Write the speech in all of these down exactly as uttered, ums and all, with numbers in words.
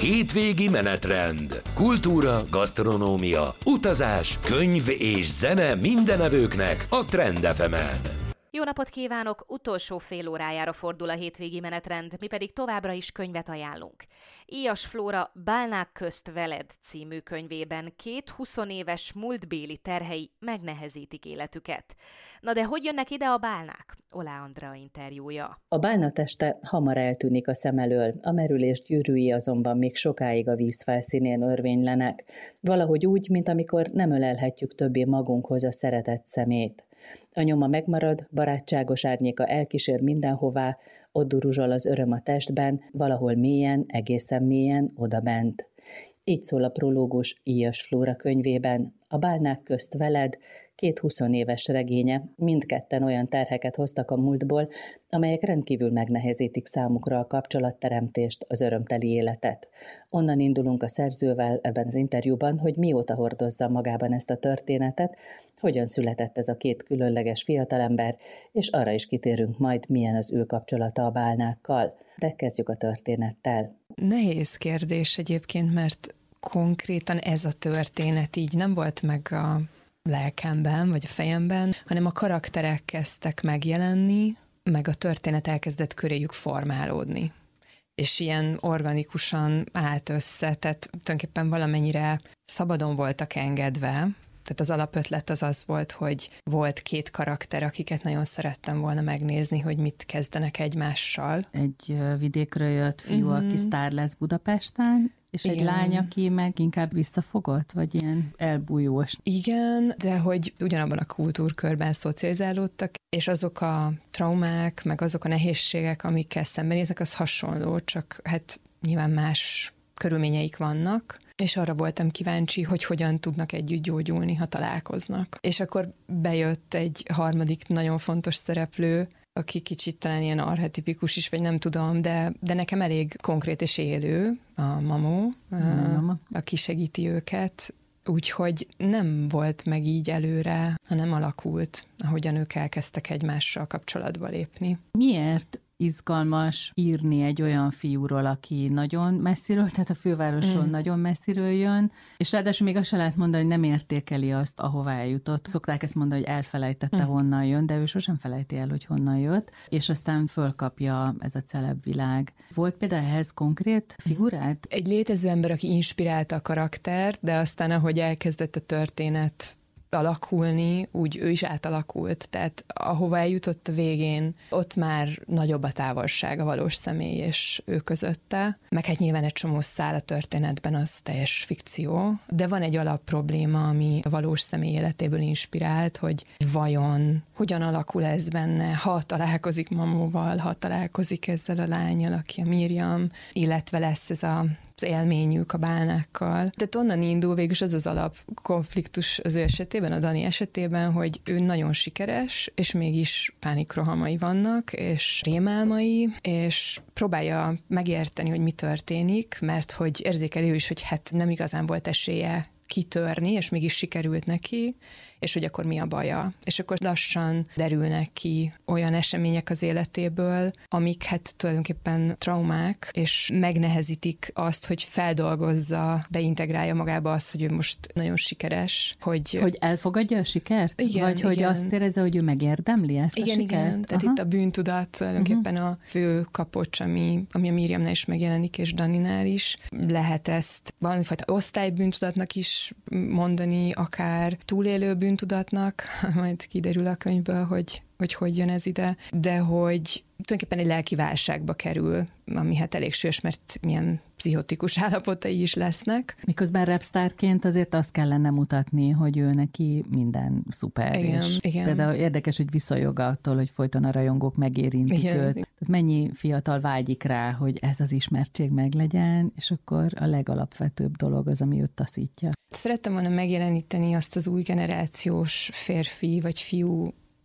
Hétvégi menetrend. Kultúra, gasztronómia, utazás, könyv és zene mindenevőknek a Trend ef emen. Jó napot kívánok! Utolsó fél órájára fordul a hétvégi menetrend, mi pedig továbbra is könyvet ajánlunk. Íjas Flóra Bálnák közt veled című könyvében két huszonéves múltbéli terhei megnehezítik életüket. Na de hogy jönnek ide a bálnák? Olá Andrea interjúja. A bálna teste hamar eltűnik a szem elől, a merülés gyűrűi azonban még sokáig a víz felszínén örvénylenek, valahogy úgy, mint amikor nem ölelhetjük többé magunkhoz a szeretett szemét. A nyoma megmarad, barátságos árnyéka elkísér mindenhová, ott duruzsol az öröm a testben, valahol mélyen, egészen mélyen, odabent. Így szól a prológus Íjas Flóra könyvében, a Bálnák közt veled, két huszonéves regénye, mindketten olyan terheket hoztak a múltból, amelyek rendkívül megnehezítik számukra a kapcsolatteremtést, az örömteli életet. Onnan indulunk a szerzővel ebben az interjúban, hogy mióta hordozza magában ezt a történetet, hogyan született ez a két különleges fiatalember, és arra is kitérünk majd, milyen az ő kapcsolata a bálnákkal. De kezdjük a történettel. Nehéz kérdés egyébként, mert konkrétan ez a történet így nem volt meg a lelkemben, vagy a fejemben, hanem a karakterek kezdtek megjelenni, meg a történet elkezdett köréjük formálódni. És ilyen organikusan állt össze, tehát tulajdonképpen valamennyire szabadon voltak engedve. Tehát az alapötlet az az volt, hogy volt két karakter, akiket nagyon szerettem volna megnézni, hogy mit kezdenek egymással. Egy vidékről jött fiú, mm-hmm. aki sztár lesz Budapesten, és Igen. egy lány, aki meg inkább visszafogott, vagy ilyen elbújós. Igen, de hogy ugyanabban a kultúrkörben szocializálódtak, és azok a traumák, meg azok a nehézségek, amikkel szembenéznek, az hasonló, csak hát nyilván más körülményeik vannak, és arra voltam kíváncsi, hogy hogyan tudnak együtt gyógyulni, ha találkoznak. És akkor bejött egy harmadik nagyon fontos szereplő, aki kicsit talán ilyen archetipikus is, vagy nem tudom, de, de nekem elég konkrét és élő, a Mamó, a, Mama. aki segíti őket, úgyhogy nem volt meg így előre, hanem alakult, ahogyan ők elkezdtek egymással kapcsolatba lépni. Miért izgalmas írni egy olyan fiúról, aki nagyon messziről, tehát a fővárosról mm. nagyon messziről jön, és ráadásul még azt se lehet mondani, hogy nem értékeli azt, ahová eljutott. Szokták ezt mondani, hogy elfelejtette, mm. honnan jön, de ő sosem felejti el, hogy honnan jött, és aztán fölkapja ez a celeb világ. Volt például ehhez konkrét figurát? Egy létező ember, aki inspirálta a karaktert, de aztán ahogy elkezdett a történet alakulni, úgy ő is átalakult. Tehát ahova eljutott a végén, ott már nagyobb a távolság a valós személy és ő közötte. Meg hát nyilván egy csomó szál a történetben az teljes fikció, de van egy alapprobléma, ami a valós személy életéből inspirált, hogy vajon hogyan alakul ez benne, ha találkozik Mamóval, ha találkozik ezzel a lánnyal, aki a Miriam, illetve lesz ez a az élményük a bálnákkal. Tehát onnan indul végülis az az alapkonfliktus az ő esetében, a Dani esetében, hogy ő nagyon sikeres, és mégis pánikrohamai vannak, és rémálmai, és próbálja megérteni, hogy mi történik, mert hogy érzékeli ő is, hogy hát nem igazán volt esélye kitörni, és mégis sikerült neki, és hogy akkor mi a baja. És akkor lassan derülnek ki olyan események az életéből, amik hát tulajdonképpen traumák, és megnehezítik azt, hogy feldolgozza, beintegrálja magába azt, hogy ő most nagyon sikeres. Hogy, hogy elfogadja a sikert? Igen, vagy hogy igen. azt érezze, hogy ő megérdemli ezt igen, a sikert? Igen, tehát Aha. itt a bűntudat tulajdonképpen uh-huh. a fő kapocs, ami, ami a Miriamnál is megjelenik, és Daninál is. Lehet ezt valamifajta osztálybűntudatnak is mondani, akár túlélő bűntudatnak, majd kiderül a könyvből, hogy hogy hogy jön ez ide, de hogy tulajdonképpen egy lelki válságba kerül, ami hát elég súlyos, mert milyen pszichotikus állapotai is lesznek. Miközben rapsztárként azért azt kellene mutatni, hogy ő neki minden szuper. Igen, és igen. Például érdekes, hogy visszajog attól, hogy folyton a rajongók megérintik igen. őt. Tehát mennyi fiatal vágyik rá, hogy ez az ismertség meglegyen, és akkor a legalapvetőbb dolog az, ami őt taszítja. Szerettem volna megjeleníteni azt az új generációs férfi vagy fiú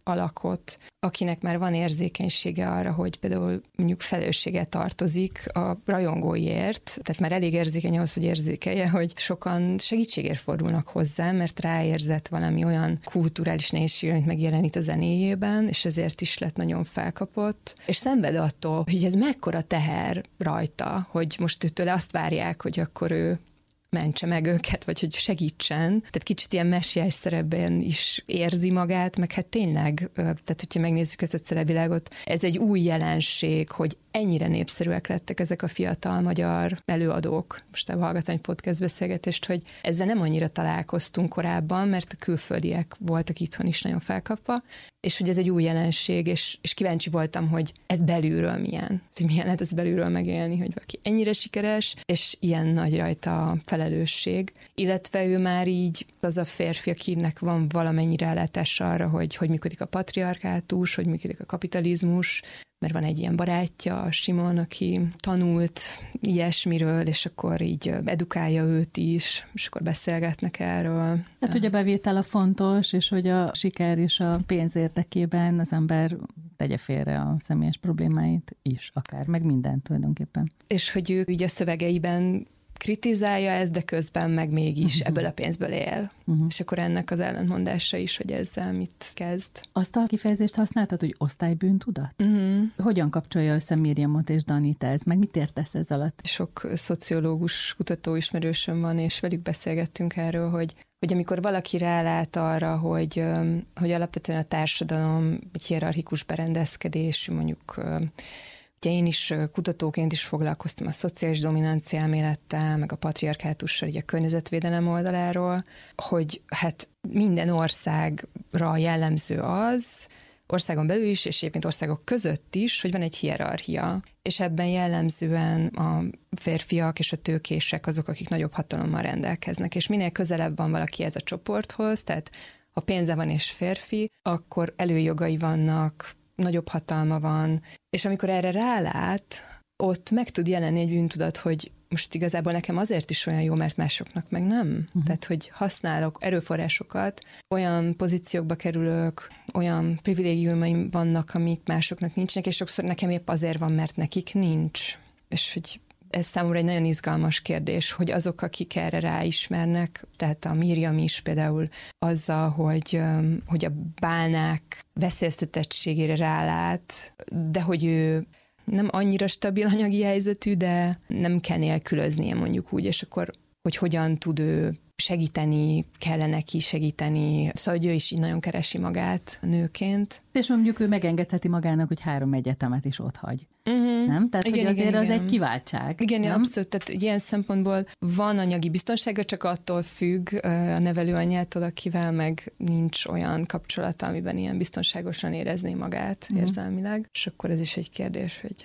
alakot, akinek már van érzékenysége arra, hogy például mondjuk felelősséggel tartozik a rajongóiért, tehát már elég érzékeny ahhoz, hogy érzékelje, hogy sokan segítségért fordulnak hozzá, mert ráérzett valami olyan kulturális nehézségre, amit megjelenít a zenéjében, és ezért is lett nagyon felkapott, és szenved attól, hogy ez mekkora teher rajta, hogy most őtől azt várják, hogy akkor ő mentse meg őket, vagy hogy segítsen. Tehát kicsit ilyen messiás szerepben is érzi magát, meg hát tényleg, tehát hogyha megnézzük ezt a celebilágot, ez egy új jelenség, hogy ennyire népszerűek lettek ezek a fiatal magyar előadók. Most hallgatom egy podcast beszélgetést, hogy ezzel nem annyira találkoztunk korábban, mert a külföldiek voltak itthon is nagyon felkapva, és hogy ez egy új jelenség, és, és kíváncsi voltam, hogy ez belülről milyen. Hogy milyen lehet ez belülről megélni, hogy valaki ennyire sikeres, és ilyen nagy rajta a felelősség. Illetve ő már így az a férfi, akinek van valamennyi rálátása arra, hogy hogy működik a patriarkátus, hogy működik a kapitalizmus, mert van egy ilyen barátja, Simon, aki tanult ilyesmiről, és akkor így edukálja őt is, és akkor beszélgetnek erről. Hát ugye a bevétel a fontos, és hogy a siker és a pénz érdekében az ember tegye félre a személyes problémáit is, akár, meg mindent tulajdonképpen. És hogy ő így a szövegeiben kritizálja ezt, de közben meg mégis uh-huh. ebből a pénzből él. Uh-huh. És akkor ennek az ellentmondása is, hogy ezzel mit kezd. Azt a kifejezést használtad, hogy osztálybűntudat? Uh-huh. Hogyan kapcsolja össze Miriamot és Danit ez? Meg mit értesz ez alatt? Sok szociológus, kutató ismerősöm van, és velük beszélgettünk erről, hogy hogy amikor valaki rálát arra, hogy, hogy alapvetően a társadalom egy hierarchikus berendezkedés, mondjuk ugye én is kutatóként is foglalkoztam a szociális dominancia elmélettel, meg a patriarkátussal, így a környezetvédelem oldaláról, hogy hát minden országra jellemző az, országon belül is, és egyébként országok között is, hogy van egy hierarchia, és ebben jellemzően a férfiak és a tőkések azok, akik nagyobb hatalommal rendelkeznek, és minél közelebb van valaki ez a csoporthoz, tehát ha pénze van és férfi, akkor előjogai vannak, nagyobb hatalma van, és amikor erre rálát, ott meg tud jelenni egy bűntudat, hogy most igazából nekem azért is olyan jó, mert másoknak meg nem. Uh-huh. Tehát, hogy használok erőforrásokat, olyan pozíciókba kerülök, olyan privilégiumaim vannak, amik másoknak nincsenek, és sokszor nekem épp azért van, mert nekik nincs. És hogy ez számomra egy nagyon izgalmas kérdés, hogy azok, akik erre ráismernek, tehát a Miriam is például azzal, hogy, hogy a bálnák veszélyeztetettségére rálát, de hogy ő nem annyira stabil anyagi helyzetű, de nem kell nélkülöznie mondjuk úgy, és akkor, hogy hogyan tud ő segíteni, kellene neki segíteni, szóval, hogy ő is így nagyon keresi magát nőként. És mondjuk ő megengedheti magának, hogy három egyetemet is otthagy. Uh-huh. Nem? Tehát, igen, hogy azért igen, az igen. egy kiváltság. Igen, nem? abszolút, tehát ilyen szempontból van anyagi biztonsága, csak attól függ a nevelőanyjától, akivel meg nincs olyan kapcsolata, amiben ilyen biztonságosan érezné magát uh-huh. érzelmileg. És akkor ez is egy kérdés, hogy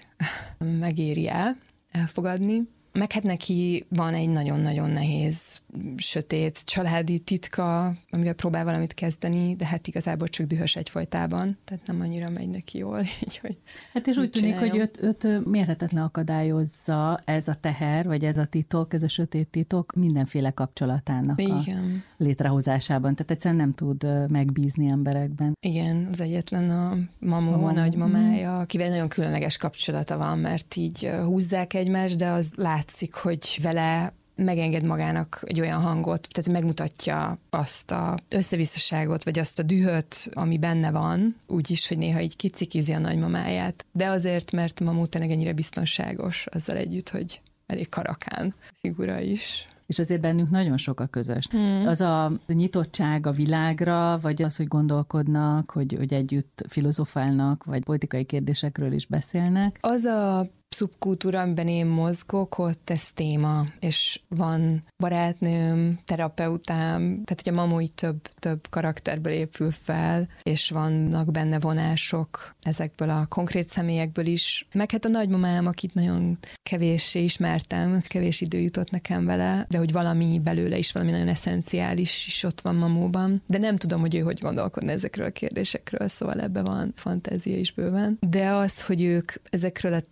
megéri el elfogadni. Meg hát neki van egy nagyon-nagyon nehéz, sötét családi titka, amivel próbál valamit kezdeni, de hát igazából csak dühös egyfolytában, tehát nem annyira megy neki jól. Így, hogy hát és úgy tűnik, hogy őt, őt mérhetetlen akadályozza ez a teher, vagy ez a titok, ez a sötét titok mindenféle kapcsolatának igen. a létrehozásában. Tehát egyszerűen nem tud megbízni emberekben. Igen, az egyetlen a mamó, a nagymamája, akivel nagyon különleges kapcsolata van, mert így húzzák egymást, de az látszik, hogy vele megenged magának egy olyan hangot, tehát megmutatja azt a összevisszaságot, vagy azt a dühöt, ami benne van, úgyis, hogy néha így kicikizi a nagymamáját. De azért, mert mamó tényleg ennyire biztonságos, azzal együtt, hogy elég karakán figura is. És azért bennünk nagyon sok a közös. Hmm. Az a nyitottság a világra, vagy az, hogy gondolkodnak, hogy, hogy együtt filozofálnak, vagy politikai kérdésekről is beszélnek. Az a szubkultúra, amiben én mozgok, ott ez téma, és van barátnőm, terapeutám, tehát hogy a mamó így több, több karakterből épül fel, és vannak benne vonások ezekből a konkrét személyekből is. Meg hát a nagymamám, akit nagyon kevéssé ismertem, kevés idő jutott nekem vele, de hogy valami belőle is, valami nagyon eszenciális is ott van mamóban. De nem tudom, hogy ő hogy gondolkodna ezekről a kérdésekről, szóval ebbe van fantázia is bőven. De az, hogy ők ezekről a témákról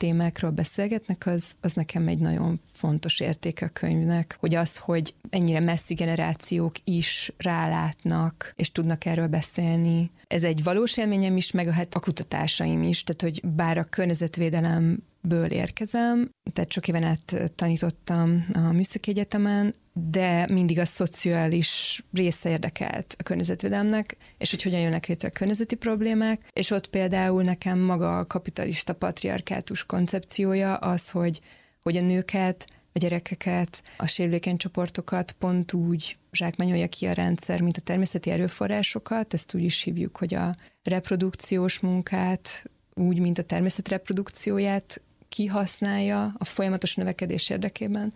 amiről beszélgetnek, az, az nekem egy nagyon fontos értéke a könyvnek, hogy az, hogy ennyire messzi generációk is rálátnak, és tudnak erről beszélni. Ez egy valós élményem is, meg hát a kutatásaim is, tehát hogy bár a környezetvédelemből érkezem, tehát sok éven át tanítottam a Műszaki Egyetemen, de mindig a szociális része érdekelt a környezetvédelemnek, és hogy hogyan jönnek létre a környezeti problémák, és ott például nekem maga a kapitalista patriarkátus koncepciója az, hogy, hogy a nőket, a gyerekeket, a sérülékeny csoportokat pont úgy zsákmányolja ki a rendszer, mint a természeti erőforrásokat, ezt úgy is hívjuk, hogy a reprodukciós munkát úgy, mint a természet reprodukcióját kihasználja a folyamatos növekedés érdekében,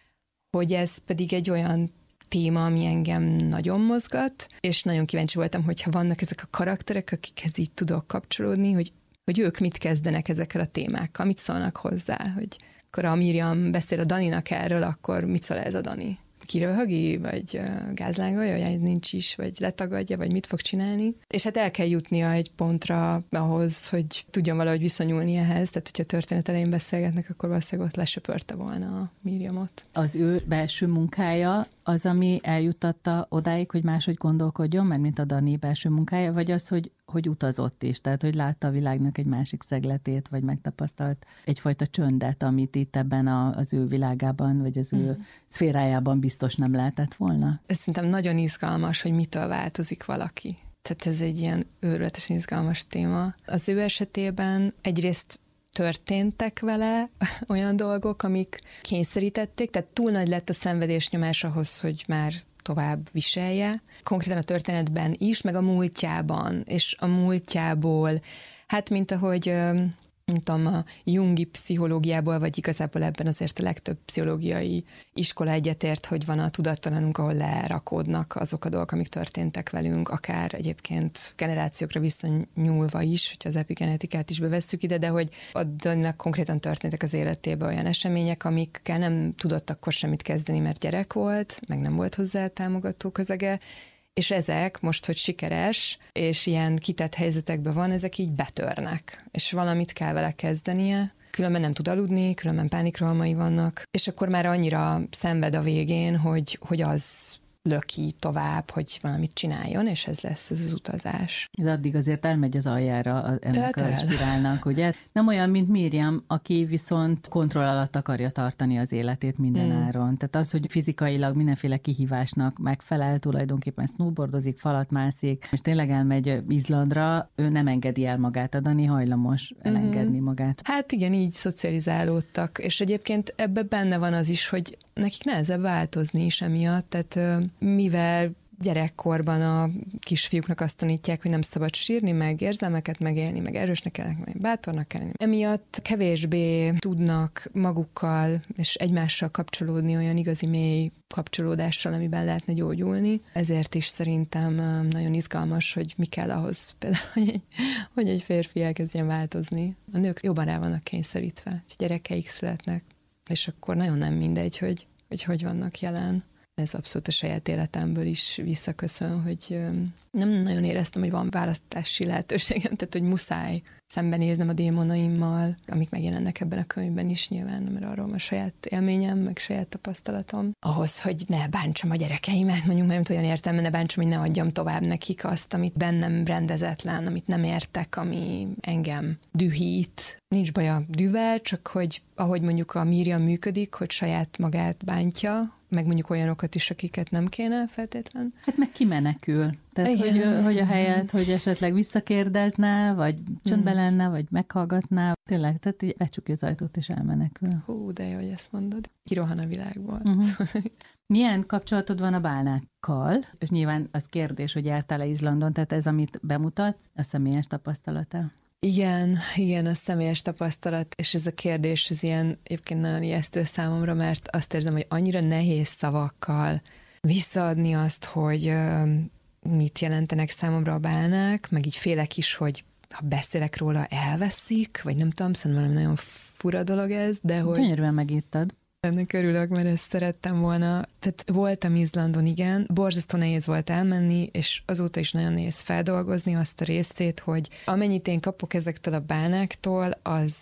hogy ez pedig egy olyan téma, ami engem nagyon mozgat, és nagyon kíváncsi voltam, hogyha vannak ezek a karakterek, akikhez így tudok kapcsolódni, hogy, hogy ők mit kezdenek ezekkel a témákkal, mit szólnak hozzá, hogy akkor a Miriam beszél a Daninak erről, akkor mit szól ez a Dani? Kiröhögi, vagy gázlángolja, hogy nincs is, vagy letagadja, vagy mit fog csinálni. És hát el kell jutnia egy pontra ahhoz, hogy tudjon valahogy viszonyulni ehhez, tehát hogyha történet elején beszélgetnek, akkor valószínűleg ott lesöpörte volna a Miriamot. Az ő belső munkája az, ami eljutatta odáig, hogy máshogy gondolkodjon, mert mint a Dani belső munkája, vagy az, hogy, hogy utazott is, tehát hogy látta a világnak egy másik szegletét, vagy megtapasztalt egyfajta csöndet, amit itt ebben a, az ő világában, vagy az ő mm. szférájában biztos nem lehetett volna? Ez szerintem nagyon izgalmas, hogy mitől változik valaki. Tehát ez egy ilyen őrületesen izgalmas téma. Az ő esetében egyrészt történtek vele olyan dolgok, amik kényszerítették, tehát túl nagy lett a szenvedésnyomás ahhoz, hogy már tovább viselje. Konkrétan a történetben is, meg a múltjában, és a múltjából, hát mint ahogy nem tudom, a jungi pszichológiából, vagy igazából ebben azért a legtöbb pszichológiai iskola egyetért, hogy van a tudattalanunk, ahol lerakódnak azok a dolgok, amik történtek velünk, akár egyébként generációkra visszanyúlva is, hogyha az epigenetikát is bevesszük ide, de hogy adnak konkrétan történtek az életében olyan események, amikkel nem tudott akkor semmit kezdeni, mert gyerek volt, meg nem volt hozzá támogató közege, és ezek most, hogy sikeres, és ilyen kitett helyzetekben van, ezek így betörnek, és valamit kell vele kezdenie, különben nem tud aludni, különben pánikrohamai vannak, és akkor már annyira szenved a végén, hogy, hogy az löki tovább, hogy valamit csináljon, és ez lesz ez az utazás. De addig azért elmegy az aljára ennek Tehát a spirálnak, ugye? Nem olyan, mint Miriam, aki viszont kontroll alatt akarja tartani az életét minden hmm. áron. Tehát az, hogy fizikailag mindenféle kihívásnak megfelel, tulajdonképpen snowboardozik, falat mászik, és tényleg elmegy Izlandra, ő nem engedi el magát, a Dani hajlamos elengedni hmm. magát. Hát igen, így szocializálódtak, és egyébként ebben benne van az is, hogy nekik nehezebb változni is emiatt, tehát mivel gyerekkorban a kisfiúknak azt tanítják, hogy nem szabad sírni, meg érzelmeket megélni, meg erősnek kell, meg bátornak kell lenni. Emiatt kevésbé tudnak magukkal és egymással kapcsolódni olyan igazi mély kapcsolódással, amiben lehetne gyógyulni. Ezért is szerintem nagyon izgalmas, hogy mi kell ahhoz például, hogy egy, hogy egy férfi elkezdjen változni. A nők jobban rá vannak kényszerítve, hogy gyerekeik születnek, és akkor nagyon nem mindegy, hogy hogy, hogy vannak jelen. Ez abszolút a saját életemből is visszaköszön, hogy nem nagyon éreztem, hogy van választási lehetőségem, tehát hogy muszáj szembenéznem a démonaimmal, amik megjelennek ebben a könyvben is nyilván, mert arról van a saját élményem, meg saját tapasztalatom. Ahhoz, hogy ne bántsam a gyerekeimet, mondjuk nem olyan értelme, ne bántsam, hogy ne adjam tovább nekik azt, amit bennem rendezetlen, amit nem értek, ami engem dühít. Nincs baj a dűvel, csak hogy ahogy mondjuk a Miriam működik, hogy saját magát bántja, meg mondjuk olyanokat is, akiket nem kéne feltétlen. Hát meg kimenekül. Tehát, hogy, hogy a helyet, hogy esetleg visszakérdezne, vagy csöndbe lenne, vagy meghallgatná. Tényleg, tehát így becsukja az ajtót, és elmenekül. Hú, de jó, hogy ezt mondod. Kirohan a világból. Uh-huh. Milyen kapcsolatod van a bálnákkal? És nyilván az kérdés, hogy jártál-e Izlandon, tehát ez, amit bemutatsz, a személyes tapasztalata? Igen, igen, a személyes tapasztalat, és ez a kérdés, ez ilyen egyébként nagyon ijesztő számomra, mert azt érzem, hogy annyira nehéz szavakkal visszaadni azt, hogy uh, mit jelentenek számomra a bálnák, meg így félek is, hogy ha beszélek róla, elveszik, vagy nem tudom, szerintem valami nagyon fura dolog ez, de hogy... Gyönyörűen megírtad. Ennek örülök, mert ezt szerettem volna. Tehát voltam Izlandon, igen, borzasztó nehéz volt elmenni, és azóta is nagyon nehéz feldolgozni azt a részét, hogy amennyit én kapok ezektől a bálnáktól, az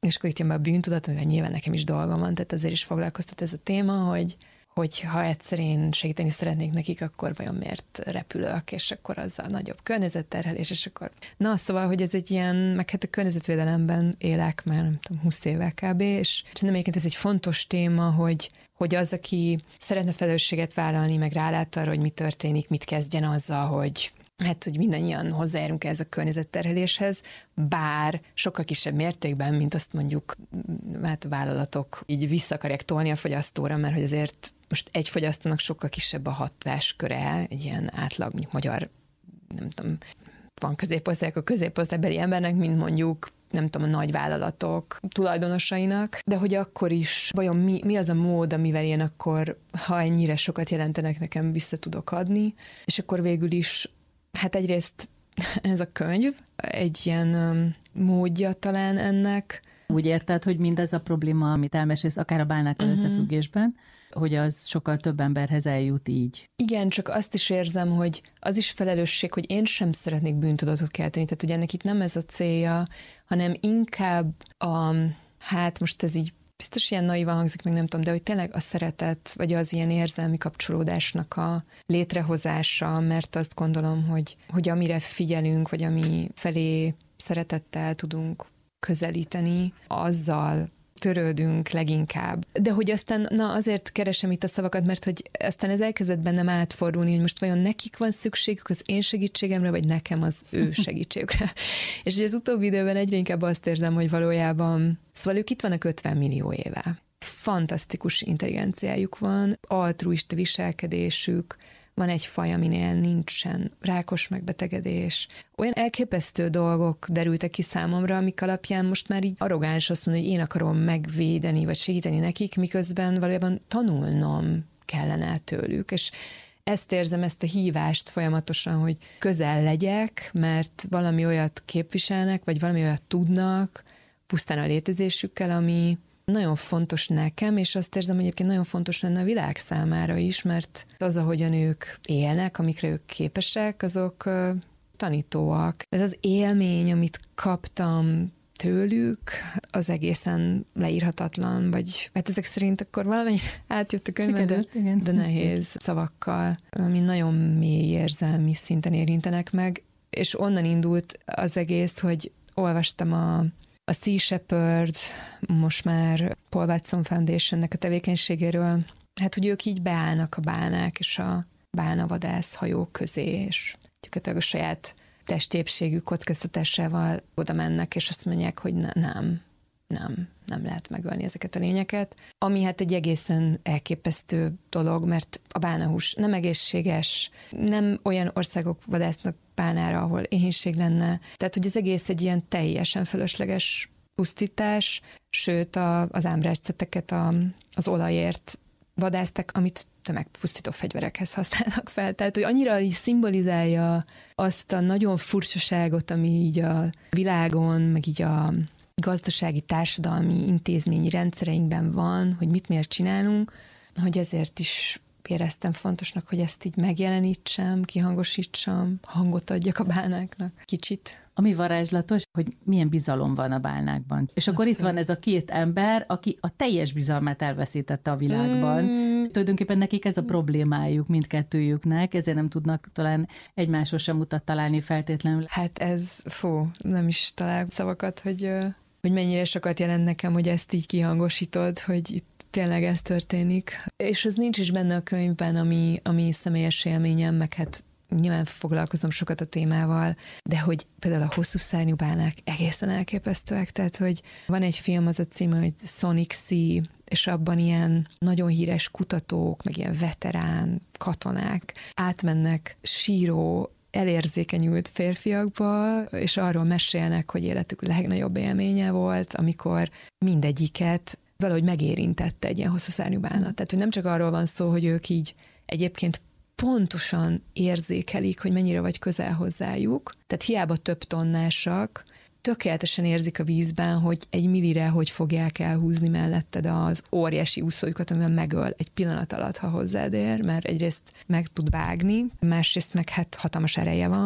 És akkor itt jön be a bűntudat, amivel nyilván nekem is dolgom van, tehát azért is foglalkoztat ez a téma, hogy hogy ha egyszer én segíteni szeretnék nekik, akkor vajon miért repülök, és akkor azzal nagyobb környezetterhelés, és akkor... Na, szóval, hogy ez egy ilyen, meg hát a környezetvédelemben élek már, nem tudom, húsz éve kb. És szerintem egyébként ez egy fontos téma, hogy, hogy az, aki szeretne felelősséget vállalni, meg rálát arra, hogy mi történik, mit kezdjen azzal, hogy hát, hogy mindannyian hozzájárunk ez a környezetterheléshez, bár sokkal kisebb mértékben, mint azt mondjuk hát a vállalatok így vissza akarják tolni a fogyasztóra, mert hogy azért most egy fogyasztónak sokkal kisebb a hatásköre, egy ilyen átlag, mondjuk magyar, nem tudom, van középosztályok a középosztálybeli embernek, mint mondjuk nem tudom, a nagy vállalatok tulajdonosainak, de hogy akkor is vajon mi, mi az a mód, amivel én akkor, ha ennyire sokat jelentenek, nekem vissza tudok adni, és akkor végül is hát egyrészt ez a könyv egy ilyen um, módja talán ennek. Úgy érted, hogy mindez a probléma, amit elmesélsz, akár a bálnákkal uh-huh. összefüggésben, hogy az sokkal több emberhez eljut így. Igen, csak azt is érzem, hogy az is felelősség, hogy én sem szeretnék bűntudatot kelteni, tehát ugye ennek itt nem ez a célja, hanem inkább a, hát most ez így biztos ilyen naivan hangzik, meg nem tudom, de hogy tényleg a szeretet, vagy az ilyen érzelmi kapcsolódásnak a létrehozása, mert azt gondolom, hogy, hogy amire figyelünk, vagy ami felé szeretettel tudunk közelíteni, azzal törődünk leginkább. De hogy aztán, na azért keresem itt a szavakat, mert hogy aztán ez elkezdett bennem átfordulni, hogy most vajon nekik van szükségük az én segítségemre, vagy nekem az ő segítségükre. És ugye az utóbbi időben egyre inkább azt érzem, hogy valójában, szóval ők itt vannak ötven millió éve. Fantasztikus intelligenciájuk van, altruista viselkedésük, van egy faj, aminél nincsen rákos megbetegedés. Olyan elképesztő dolgok derültek ki számomra, amik alapján most már így arrogáns azt mondani, hogy én akarom megvédeni, vagy segíteni nekik, miközben valójában tanulnom kellene tőlük. És ezt érzem, ezt a hívást folyamatosan, hogy közel legyek, mert valami olyat képviselnek, vagy valami olyat tudnak, pusztán a létezésükkel, ami nagyon fontos nekem, és azt érzem, hogy egyébként nagyon fontos lenne a világ számára is, mert az, ahogyan ők élnek, amikre ők képesek, azok uh, tanítóak. Ez az élmény, amit kaptam tőlük, az egészen leírhatatlan, vagy hát ezek szerint akkor valami átjött a könyvben, de, de nehéz szavakkal, ami nagyon mély érzelmi szinten érintenek meg, és onnan indult az egész, hogy olvastam a A Sea Shepherd, most már Paul Watson Foundationnek a tevékenységéről, hát, hogy ők így beállnak a bálnák és a bálnavadász hajók közé, és gyakorlatilag a saját testépségű kockáztatásával oda mennek, és azt mondják, hogy ne, nem, nem, nem lehet megölni ezeket a lényeket. Ami hát egy egészen elképesztő dolog, mert a bálnahús nem egészséges, nem olyan országok vadásznak bálnára, ahol éhínség lenne. Tehát, hogy az egész egy ilyen teljesen fölösleges pusztítás, sőt a, az ámbrásszeteket a, az olajért vadásztak, amit tömegpusztító fegyverekhez használnak fel. Tehát, hogy annyira így szimbolizálja azt a nagyon furcsaságot, ami így a világon, meg így a gazdasági, társadalmi, intézményi rendszereinkben van, hogy mit miért csinálunk, hogy ezért is éreztem fontosnak, hogy ezt így megjelenítsem, kihangosítsam, hangot adjak a bálnáknak kicsit. Ami varázslatos, hogy milyen bizalom van a bálnákban. És akkor Abszolút. Itt van ez a két ember, aki a teljes bizalmát elveszítette a világban. Mm. Tulajdonképpen nekik ez a problémájuk mindkettőjüknek, ezért nem tudnak talán egymáshoz sem utat találni feltétlenül. Hát ez, fú, nem is talál szavakat, hogy, hogy mennyire sokat jelent nekem, hogy ezt így kihangosítod, hogy itt tényleg ez történik. És ez nincs is benne a könyvben, ami, ami személyes élményem, meg hát nyilván foglalkozom sokat a témával, de hogy például a hosszú szárnyú bálnák egészen elképesztőek, tehát hogy van egy film, az a címe, hogy Sonic Sea, és abban ilyen nagyon híres kutatók, meg ilyen veterán katonák átmennek síró, elérzékenyült férfiakba, és arról mesélnek, hogy életük legnagyobb élménye volt, amikor mindegyiket valahogy megérintette egy ilyen hosszú szárnyú bálna. Tehát, hogy nem csak arról van szó, hogy ők így egyébként pontosan érzékelik, hogy mennyire vagy közel hozzájuk, tehát hiába több tonnásak, tökéletesen érzik a vízben, hogy egy millire hogy fogják elhúzni melletted az óriási úszójukat, amivel megöl egy pillanat alatt, ha hozzád ér, mert egyrészt meg tud vágni, másrészt meg hát hatalmas ereje van,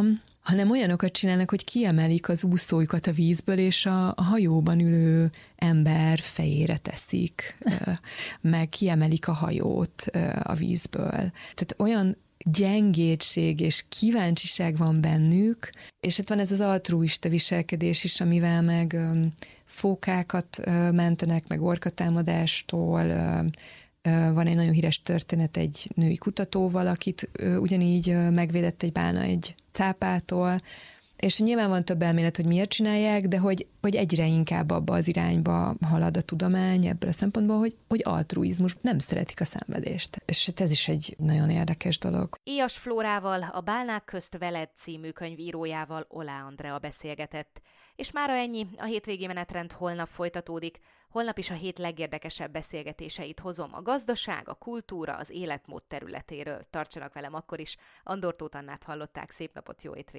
hanem olyanokat csinálnak, hogy kiemelik az úszójukat a vízből, és a, a hajóban ülő ember fejére teszik, meg kiemelik a hajót a vízből. Tehát olyan gyengétség és kíváncsiság van bennük, és itt van ez az altruista viselkedés is, amivel meg fókákat mentenek, meg orkatámadástól. Van egy nagyon híres történet egy női kutatóval, akit ugyanígy megvédett egy bálna egy cápától, és nyilván van több elmélet, hogy miért csinálják, de hogy, hogy egyre inkább abba az irányba halad a tudomány ebből a szempontból, hogy, hogy altruizmus, nem szeretik a szenvedést. És ez is egy nagyon érdekes dolog. Éjas Flórával, a Bálnák közt veled című könyvírójával, Oláh Andrea beszélgetett. És mára ennyi, a hétvégi menetrend holnap folytatódik. Holnap is a hét legérdekesebb beszélgetéseit hozom a gazdaság, a kultúra, az életmód területéről. Tartsanak velem akkor is. Andor Tóth Annát hallották, szép napot, jó étvégét!